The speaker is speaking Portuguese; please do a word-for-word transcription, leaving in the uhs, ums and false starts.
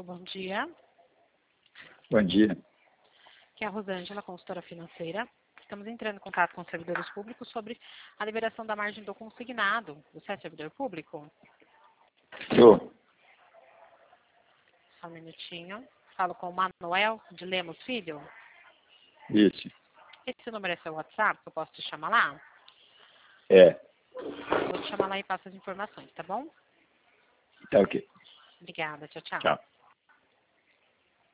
bom dia. Bom dia. Aqui é a Rosângela, consultora financeira. Estamos entrando em contato com os servidores públicos sobre a liberação da margem do consignado. Você é servidor público? Sou. Só um minutinho. Falo com o Manuel de Lemos Filho. Isso. Esse número é seu WhatsApp? Eu posso te chamar lá? É. Vou te chamar lá e passo as informações, tá bom? Tá ok. Obrigada. Tchau, tchau. Tchau.